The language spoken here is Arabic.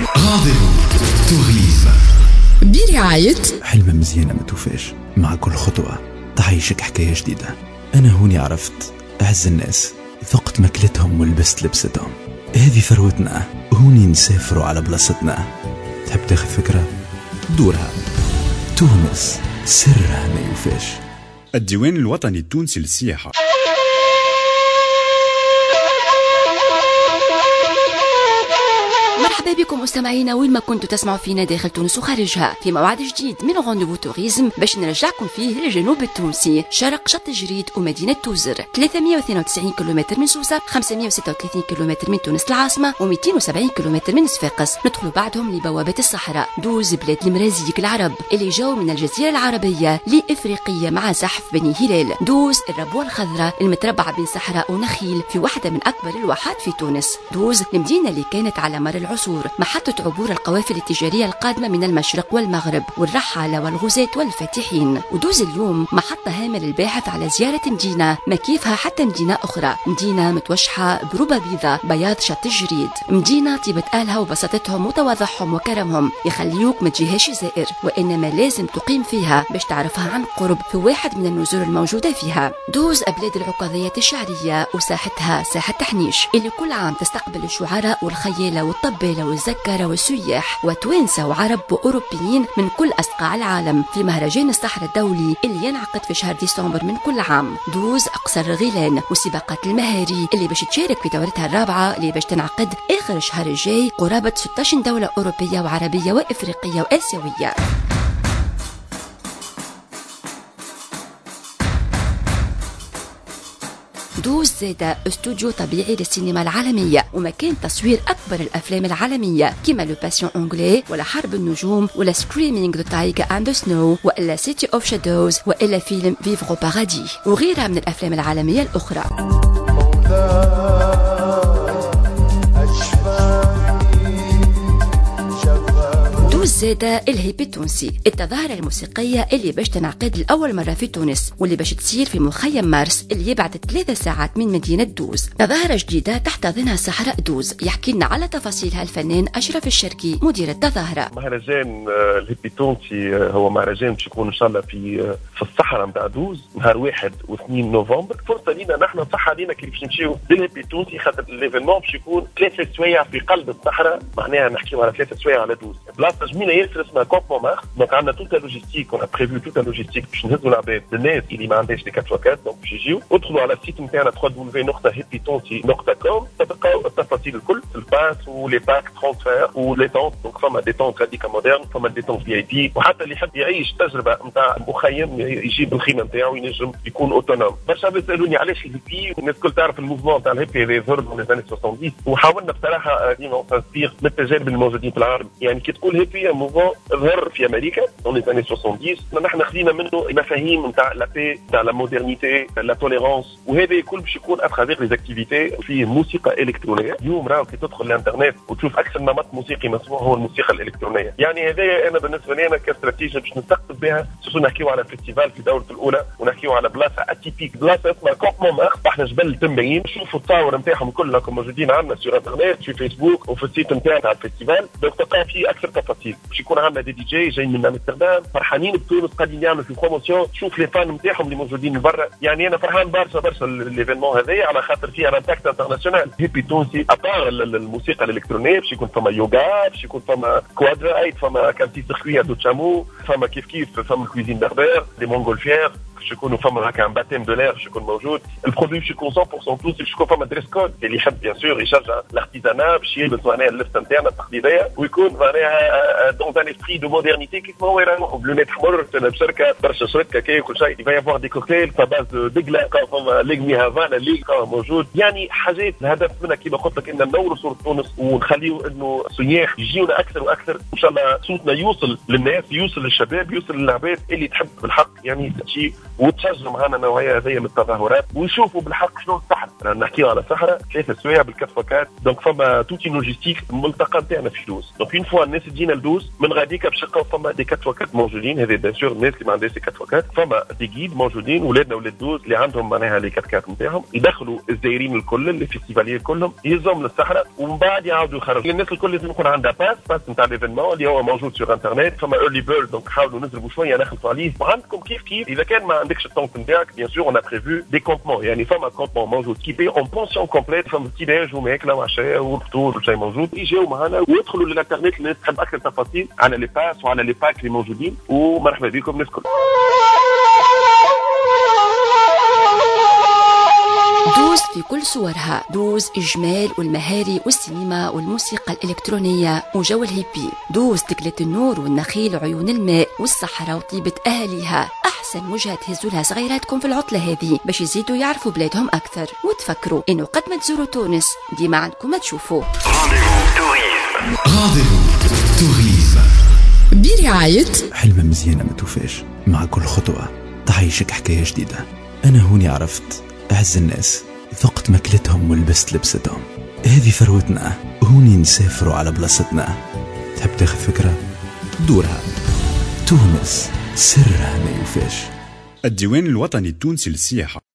رانديفو توريزم برعاية حلمة مزيانة ما توفاش، مع كل خطوة تعيشك حكاية جديدة. أنا هوني عرفت أعز الناس، ذقت ماكلتهم ولبست لبستهم. هذه ثروتنا، هوني نسافروا على بلاصتنا. تحب تاخذ فكرة؟ دورها. تونس سرها ما يوفاش. الديوان الوطني التونسي للسياحة. مرحبا بكم مستمعينا وين ما كنتوا تسمعوا فينا داخل تونس وخارجها في موعد جديد من رانديفو توريزم باش نرجعكم فيه للجنوب التونسي، شرق شط جريد ومدينة توزر. 392 كيلومتر من سوسة، 536 كيلومتر من تونس العاصمة، و270 كيلومتر من صفاقس. ندخلوا بعدهم لبوابة الصحراء، 12 بلاد المرازيق العرب اللي جاوا من الجزيرة العربية لإفريقية مع زحف بني هلال. 12 الربوة الخضراء المتربعة بين صحراء ونخيل في واحدة من أكبر الواحات في تونس. 12 المدينة اللي كانت على مر العصور محطة عبور القوافل التجارية القادمة من المشرق والمغرب والرحالة والغزاة والفاتحين. ودوز اليوم محطة هامة للباحث على زيارة مدينة ما كيفها حتى مدينة أخرى، مدينة متوشحة بربة بيضاء بياض شط الجريد، مدينة طيبة أهلها وبساطتهم وتواضعهم وكرمهم يخليوك ما تجيهاش زائر، وإنما لازم تقيم فيها باش تعرفها عن قرب في واحد من النزور الموجودة فيها. دوز أبلاد العكاظيات الشعرية وساحتها ساحة تحنيش اللي كل عام تستقبل الشعراء والخيالة والطبالة والزكارة والسياح وتوانسة وعرب وأوروبيين من كل أصقاع العالم في مهرجان الصحراء الدولي اللي ينعقد في شهر ديسمبر من كل عام. دوز أقصر غيلان وسباقات المهاري اللي باش تشارك في دورتها الرابعة اللي باش تنعقد آخر الشهر الجاي قرابة 16 دولة أوروبية وعربية وإفريقية وآسيوية. دوز زادة استوديو طبيعي للسينما العالمية ومكان تصوير أكبر الأفلام العالمية كما لو باسيون أنجلي ولا حرب النجوم ولا سكريمينج ذا تايجر أند سنو وإلا سيتي أوف شادوز وإلا فيلم فيفغو بارادي وغيرها من الأفلام العالمية الأخرى. زادة الهيبي التونسي، التظاهرة الموسيقية اللي باش تنعقد لأول مرة في تونس واللي باش تصير في مخيم مارس اللي يبعد 3 ساعات من مدينة دوز. تظاهرة جديدة تحتضنها صحراء دوز. يحكي لنا على تفاصيلها الفنان أشرف الشركي مدير التظاهرة. مهرجان الهيبي التونسي هو مهرجان باش يكون إن شاء الله في الصحراء نتاع دوز نهار 1 و2 نوفمبر. فرصة لينا نحن صح علينا كي باش نمشيو للهيبي التونسي خاطر ليفينمون باش يكون 3 سوايع في قلب الصحراء، معناها نحكيو على 3 سوايع على دوز. بلاصة جميلة ياسر اسمها كومب مونمارتر. دونك عندنا توتا لوجيستيك، اون بريفو توتا لوجيستيك باش نهزوا العباد الناس اللي ما عندهاش دي 4x4. دونك باش يجيو ادخلوا على السيت نتاعنا www.hippietonsi.com تلقاو التفاصيل الكل، الباس ولي باك ترانسفير ولي تونت. دونك فما دي تونت راديكا مودرن، فما دي تونت في اي بي، وحتى اللي يحب يعيش تجربه نتاع مخيم يجيب الخيمه نتاعو ينجم يكون اوتونوم. برشا بيسالوني علاش الهيبي، الناس الكل تعرف الموفمون تاع الهيبي اللي ظهر في السنه 70، وحاولنا بصراحه ديما نسبير من التجارب الموجودين في العالم. يعني كي تقول هيبي موفمون ظهر في امريكا في السنه 70، نحن خدينا منه مفاهيم نتاع لا بي، نتاع لا مودرنيتي، لا توليرانس، وهذا الكل باش يكون اترافير لي اكتيفيتي في موسيقى الكترونيه. اليوم راهو كي تدخل الانترنت وتشوف اكثر نمط موسيقي مسموع هو الموسيقى الالكترونيه. يعني هذا انا بالنسبه لي انا كاستراتيجيه باش نستقطب بها، خصوصا نحكيو على فيستيفال في دورته الاولى ونحكيو على بلاصه اتيبيك، بلاصه اسمها كومب مونمارتر. احنا جبل تمرين، نشوفوا التصاور نتاعهم كلكم موجودين عندنا سور انترنت في فيسبوك وفي السيت نتاع الفيستيفال. دونك تلقى فيه اكثر تفاصيل. باش يكون عندنا دي جي جايين من امستردام فرحانين بتونس قاعدين يعملوا في بروموسيون، تشوف لي فان نتاعهم اللي موجودين برا. يعني انا فرحان برشا ليفينمون هذايا على خاطر فيه ان امباكت انترناسيونال. هيبي تونسي ابار الموسيقى الالكترونيه باش يكون فما يوغا، باش يكون فما كوادرايت، فما كان في سيركوي دو تشامو، فما كيف فما كويزين بربر، دي مونغولفيير، باش يكونوا فما هكا ان باتيم دو لير باش يكون موجود. البرودوي باش يكون 100% تونسي، باش يكون فما دريس كود اللي يحب بيان سور يشجع الارتيزانا باش يلبس معناها اللبسه نتاعنا التقليديه ويكون معناها دون ان اسبري دو مودرنيتي كيف ما هو يراو بلونات حمر بشركه برشا شركه كي كل شيء. يبقى يافوار دي كوكتيل فباز دقله، فما ليغمي هافانا اللي موجود. يعني حاجات الهدف منها كيما قلت لك ان ننوروا صوره تونس ونخليو انه السياح يجيونا اكثر واكثر. ان شاء الله صوتنا يوصل للناس، يوصل للشباب، يوصل للعباد اللي تحب بالحق يعني شيء وتشجعوا معنا النوعيه هذه من التظاهرات ويشوفوا بالحق شنو الصحراء. نحكيو على صحراء 3 سوايع بالكفاكات، دونك فما توتي لوجيستيك الملتقى نتاعنا في دوز. دونك اون فوا الناس تجينا لدوز من غاديك باش يلقاو فما دي كاتفاكات موجودين. هذه بيان سور الناس اللي ما عندهاش كاتفاكات، فما دي جيد موجودين ولادنا ولاد دوز اللي عندهم معناها لي كاتكات نتاعهم، يدخلوا الزائرين الكل اللي في الفيستيفاليه كلهم يهزهم للصحراء ومن بعد يعاودوا يخرجوا. الناس الكل لازم يكون عندها باس نتاع ليفينمون اللي هو موجود سور انترنت. فما ايرلي بيرد، دونك حاولوا نضربوا شويه نخلطوا عليه. وعندكم كيف اذا كان ما عندكش الطونك نتاعك بيان سور اون بريفو دي كومبمون، يعني فما كومبمون موجود كيبي اون بونسيون كومبليت، فما التيداج وماكله وعشاء والفطور وشيء موجود. يجيو معنا ويدخلوا للانترنت اللي تحب اكثر تفاصيل على لي باس وعلى لي باك اللي موجودين. ومرحبا بكم الناس الكل. دوز في كل صورها، دوز الجمال والمهاري والسينما والموسيقى الإلكترونية وجو الهيبي، دوز تكلة النور والنخيل وعيون الماء والصحراء وطيبة أهلها. أحسن وجهة تهزوا لها صغيراتكم في العطلة هذه باش يزيدوا يعرفوا بلادهم أكثر، وتفكروا إنه قد ما تزوروا تونس ديما عندكم ما تشوفوا. رانديفو توريزم برعاية حلمة مزيانة ما توفاش، مع كل خطوة تعيشك حكاية جديدة. أنا هوني عرفت أعز الناس، ذقت ماكلتهم ولبست لبستهم. هذه ثروتنا، هوني نسافروا على بلاصتنا. تحب تاخذ فكرة؟ دورها. تونس سرها ما يوفاش. الديوان الوطني التونسي للسياحة.